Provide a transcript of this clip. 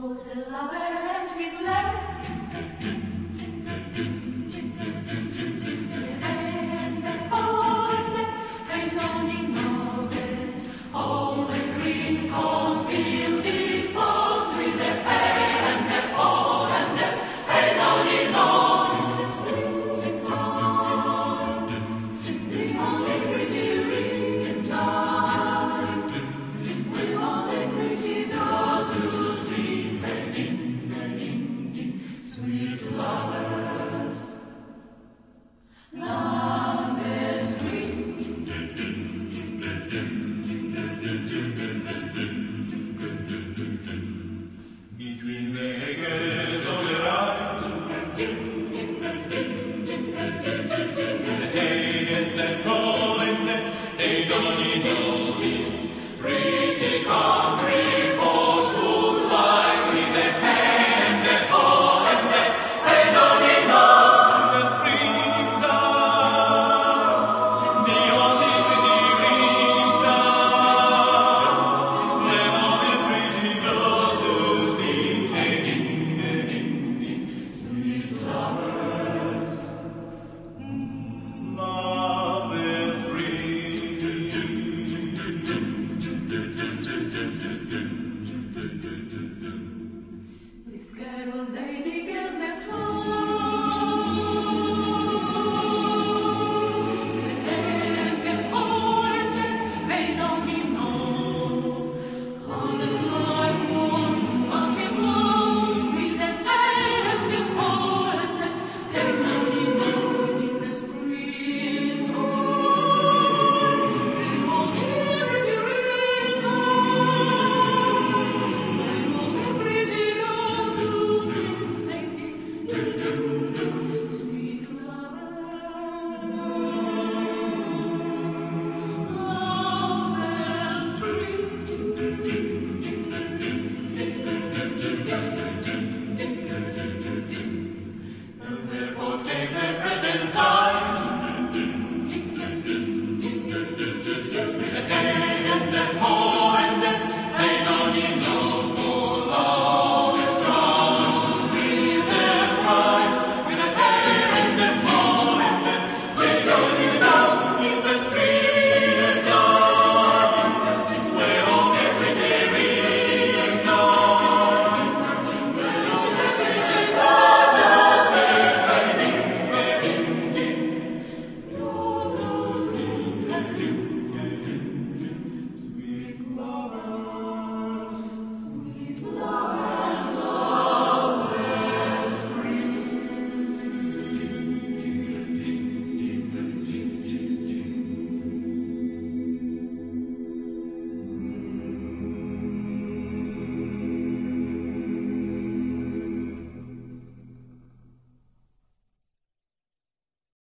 was a lover and his legs. And on in all the green cornfield it was, with their hay and their corn and their hay on in all the springtime, the only pretty ring time, with all the pretty girls to see making sweet lovers. Lovers dream. Between the acres of the rye, the hay and the corn and the hay on in all this pretty country.